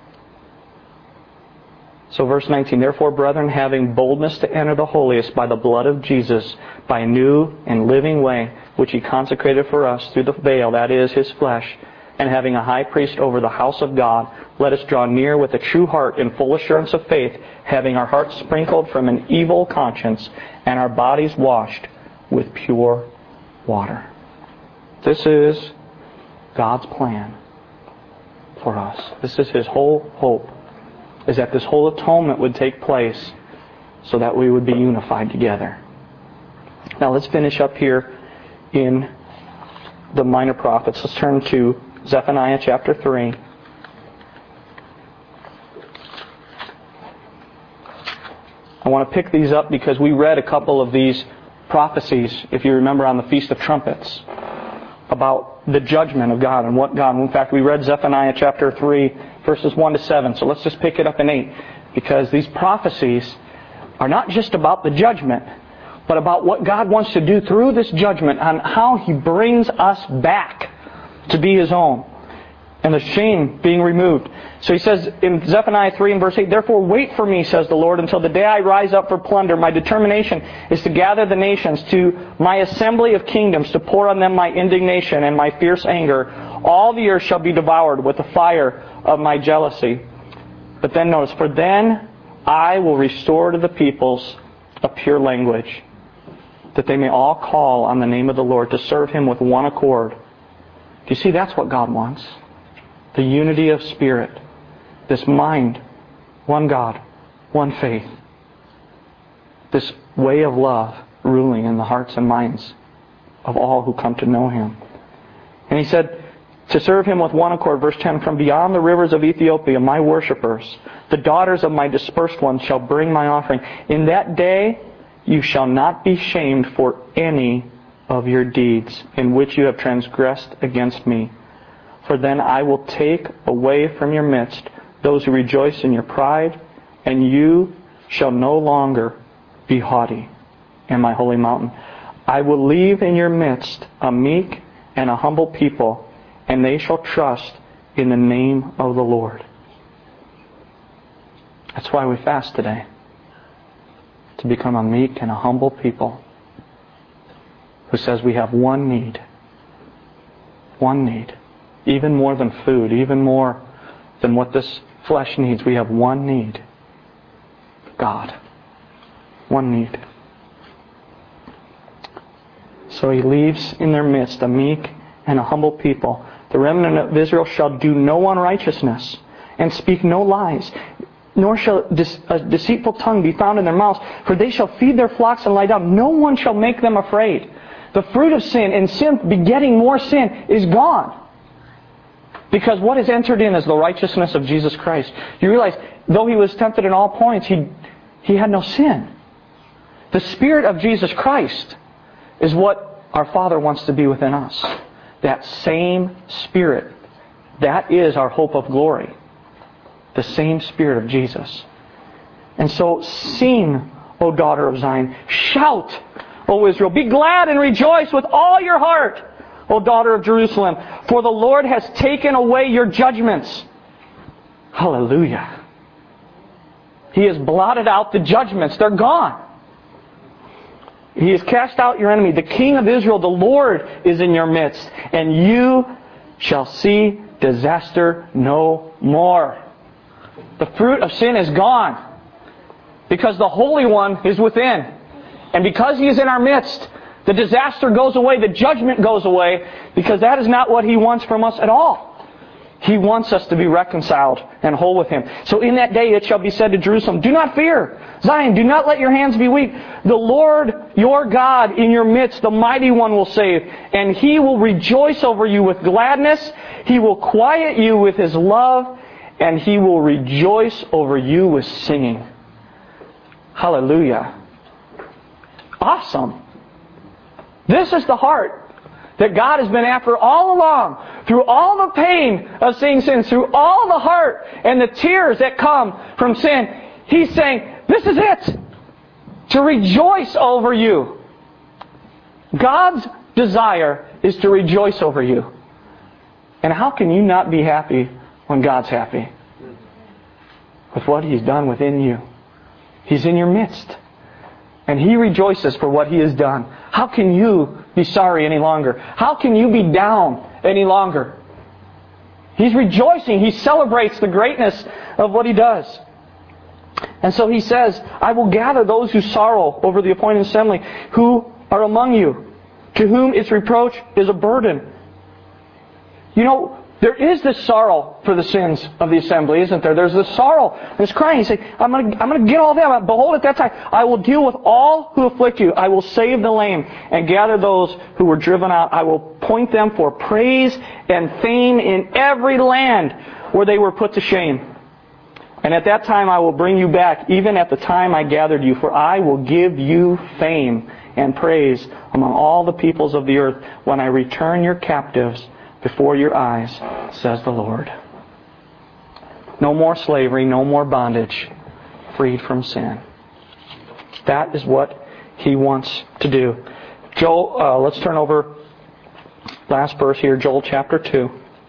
So verse 19, "Therefore, brethren, having boldness to enter the holiest by the blood of Jesus, by a new and living way, which He consecrated for us through the veil, that is, His flesh, and having a high priest over the house of God, let us draw near with a true heart in full assurance of faith, having our hearts sprinkled from an evil conscience and our bodies washed with pure water." This is God's plan for us. This is His whole hope, is that this whole atonement would take place so that we would be unified together. Now let's finish up here in the minor prophets. Let's turn to Zephaniah chapter 3. I want to pick these up because we read a couple of these prophecies, if you remember, on the Feast of Trumpets, about the judgment of God and what God... In fact, we read Zephaniah chapter 3, verses 1 to 7. So let's just pick it up in 8, because these prophecies are not just about the judgment, but about what God wants to do through this judgment, on how He brings us back to be His own, and the shame being removed. So He says in Zephaniah 3 and verse 8, "Therefore wait for me, says the Lord, until the day I rise up for plunder. My determination is to gather the nations to my assembly of kingdoms, to pour on them my indignation and my fierce anger. All the earth shall be devoured with the fire of my jealousy." But then notice, "For then I will restore to the peoples a pure language, that they may all call on the name of the Lord, to serve Him with one accord." Do you see, that's what God wants? The unity of spirit. This mind, one God, one faith. This way of love ruling in the hearts and minds of all who come to know Him. And He said, to serve Him with one accord, verse 10, "From beyond the rivers of Ethiopia, my worshippers, the daughters of my dispersed ones, shall bring my offering. In that day you shall not be shamed for any of your deeds in which you have transgressed against me. For then I will take away from your midst those who rejoice in your pride, and you shall no longer be haughty in my holy mountain. I will leave in your midst a meek and a humble people, and they shall trust in the name of the Lord." That's why we fast today. To become a meek and a humble people who says we have one need. One need. Even more than food, even more than what this flesh needs. We have one need. God. One need. So He leaves in their midst a meek and a humble people. "The remnant of Israel shall do no unrighteousness and speak no lies, nor shall a deceitful tongue be found in their mouths, for they shall feed their flocks and lie down. No one shall make them afraid." The fruit of sin and sin begetting more sin is gone. Because what is entered in is the righteousness of Jesus Christ. You realize, though He was tempted in all points, He had no sin. The Spirit of Jesus Christ is what our Father wants to be within us. That same Spirit. That is our hope of glory. The same Spirit of Jesus. And so sing, O daughter of Zion. Shout, O Israel. Be glad and rejoice with all your heart, O daughter of Jerusalem. For the Lord has taken away your judgments. Hallelujah. He has blotted out the judgments. They're gone. He has cast out your enemy. The King of Israel, the Lord, is in your midst. And you shall see disaster no more. The fruit of sin is gone. Because the Holy One is within. And because He is in our midst, the disaster goes away, the judgment goes away, because that is not what He wants from us at all. He wants us to be reconciled and whole with Him. So in that day it shall be said to Jerusalem, "Do not fear. Zion, do not let your hands be weak. The Lord your God in your midst, the Mighty One, will save. And He will rejoice over you with gladness. He will quiet you with His love. And He will rejoice over you with singing." Hallelujah. Awesome. This is the heart that God has been after all along, through all the pain of seeing sin, through all the heart and the tears that come from sin, He's saying, this is it, to rejoice over you. God's desire is to rejoice over you. And how can you not be happy when God's happy with what He's done within you? He's in your midst. And He rejoices for what He has done. How can you be sorry any longer? How can you be down any longer? He's rejoicing. He celebrates the greatness of what He does. And so He says, I will gather those who sorrow over the appointed assembly, who are among you, to whom its reproach is a burden. You know, there is this sorrow for the sins of the assembly, isn't there? There's this sorrow, this crying. He says, I'm going to get all them. Behold, at that time, I will deal with all who afflict you. I will save the lame and gather those who were driven out. I will point them for praise and fame in every land where they were put to shame. And at that time I will bring you back, even at the time I gathered you, for I will give you fame and praise among all the peoples of the earth when I return your captives before your eyes, says the Lord. No more slavery, no more bondage, freed from sin. That is what He wants to do. Joel, let's turn over, last verse here, Joel chapter 2.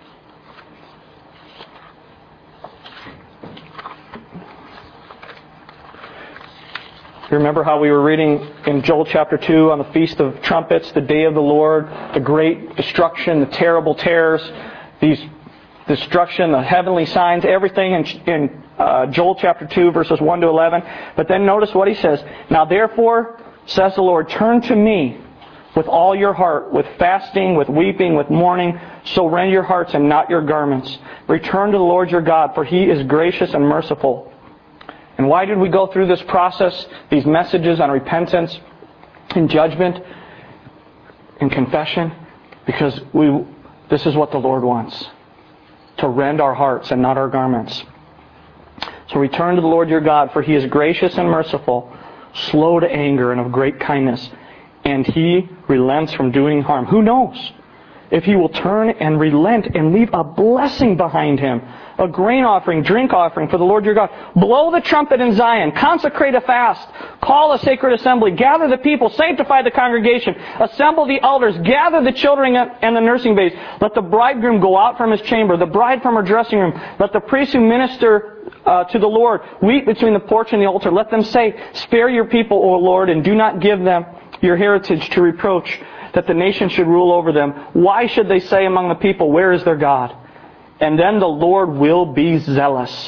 You remember how we were reading in Joel chapter 2 on the Feast of Trumpets, the day of the Lord, the great destruction, the terrible terrors, these destruction, the heavenly signs, everything in Joel chapter 2 verses 1 to 11. But then notice what He says. Now therefore, says the Lord, turn to me with all your heart, with fasting, with weeping, with mourning. So rend your hearts and not your garments. Return to the Lord your God, for He is gracious and merciful. And why did we go through this process, these messages on repentance and judgment and confession? Because this is what the Lord wants. To rend our hearts and not our garments. So return to the Lord your God, for He is gracious and merciful, slow to anger and of great kindness, and He relents from doing harm. Who knows if He will turn and relent and leave a blessing behind Him, a grain offering, drink offering for the Lord your God. Blow the trumpet in Zion, consecrate a fast, call a sacred assembly, gather the people, sanctify the congregation, assemble the elders, gather the children and the nursing babes. Let the bridegroom go out from his chamber, the bride from her dressing room. Let the priests who minister to the Lord weep between the porch and the altar. Let them say, spare your people, O Lord, and do not give them your heritage to reproach, that the nation should rule over them. Why should they say among the people, where is their God? And then the Lord will be zealous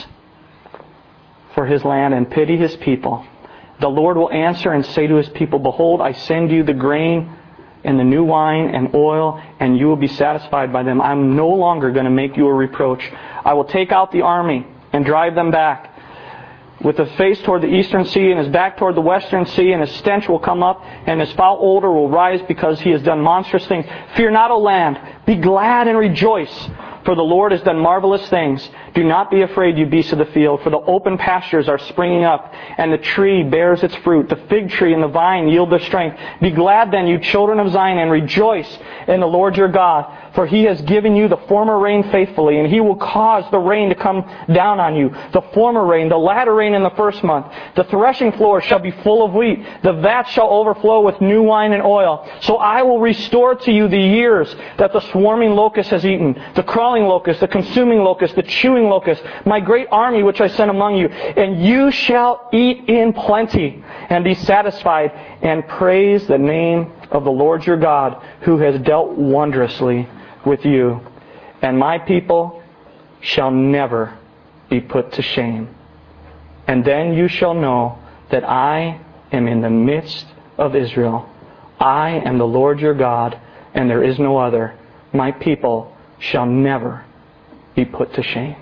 for His land and pity His people. The Lord will answer and say to His people, behold, I send you the grain and the new wine and oil, and you will be satisfied by them. I'm no longer going to make you a reproach. I will take out the army and drive them back, with his face toward the eastern sea and his back toward the western sea, and his stench will come up, and his foul odor will rise because he has done monstrous things. Fear not, O land. Be glad and rejoice, for the Lord has done marvelous things. Do not be afraid, you beasts of the field, for the open pastures are springing up, and the tree bears its fruit. The fig tree and the vine yield their strength. Be glad then, you children of Zion, and rejoice in the Lord your God, for He has given you the former rain faithfully, and He will cause the rain to come down on you. The former rain, the latter rain in the first month. The threshing floor shall be full of wheat. The vat shall overflow with new wine and oil. So I will restore to you the years that the swarming locust has eaten, the crawling locust, the consuming locust, the chewing locust, my great army which I sent among you. And you shall eat in plenty and be satisfied, and praise the name of the Lord your God, who has dealt wondrously with you. And my people shall never be put to shame. And then you shall know that I am in the midst of Israel. I am the Lord your God, and there is no other. My people shall never be put to shame.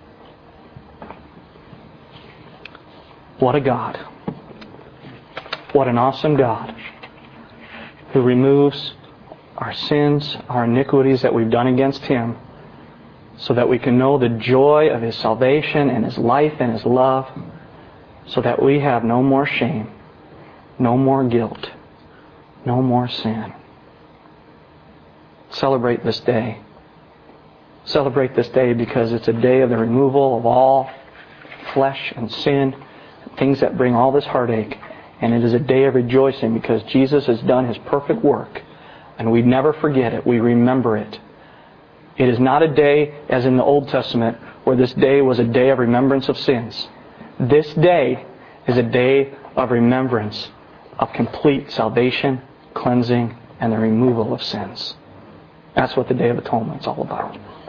What a God. What an awesome God, who removes our sins, our iniquities that we've done against Him, so that we can know the joy of His salvation and His life and His love, so that we have no more shame, no more guilt, no more sin. Celebrate this day. Celebrate this day because it's a day of the removal of all flesh and sin, things that bring all this heartache. And it is a day of rejoicing because Jesus has done His perfect work. And we never forget it. We remember it. It is not a day, as in the Old Testament, where this day was a day of remembrance of sins. This day is a day of remembrance of complete salvation, cleansing, and the removal of sins. That's what the Day of Atonement is all about.